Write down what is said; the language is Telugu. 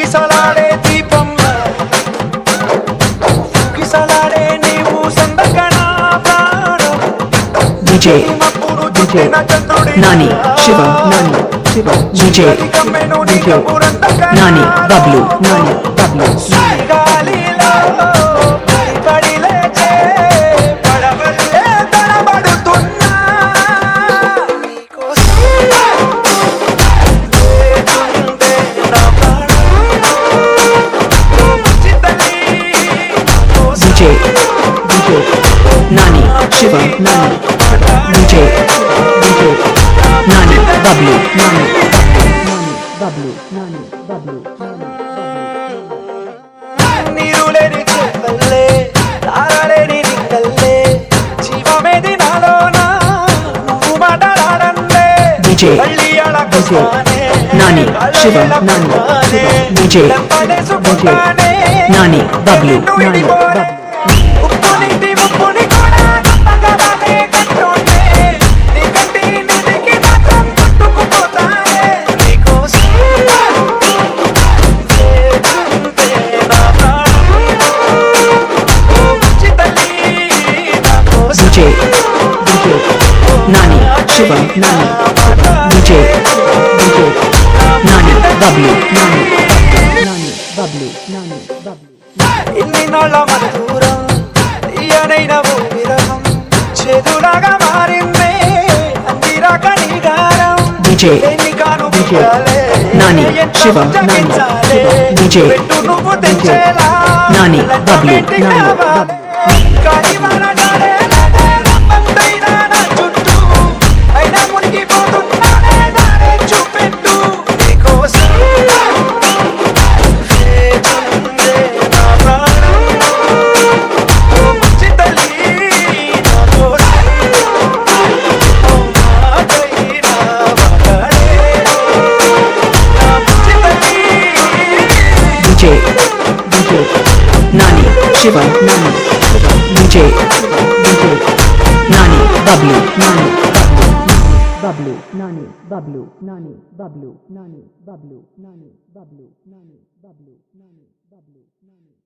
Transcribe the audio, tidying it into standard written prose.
గిసలాడే దీపమ్మ గిసలాడే నీవు సందకణ ప్రాణం DJ Nani Shiva DJ Nani Bablu గాలిలో పడి లేచే పడవల్లే తడబడుతున్నా నీకోసం వేచుందే నా ప్రాణం చిత్తని DJ Nani Shiva DJ Nani Bablu నీరులేని చెల్లెల్లే తారలేని రింగల్లే జీవమేది నాలోనా నువ్వు మాట్లాడందే DJ Nani Shiva DJ Nani Bablu ఉప్పుని కూడా గొప్పగానే కట్టునే నీ కంటి నిధికి మాత్రం కొట్టుకుపోతానే నీకోసం వేచుందే నా ప్రాణం ఓ బుజ్జి తల్లి నా కోసం DJ Nani Shiva DJ Nani Bablu ఇన్ని నాళ్ళ మన దూరం తీయనైన ఓ విరహం చేదులాగా మారిందే అందిరాక నీ గారం DJ Nani Shiva DJ Nani Bablu Nani Shiva DJ Nani Bablu Bablu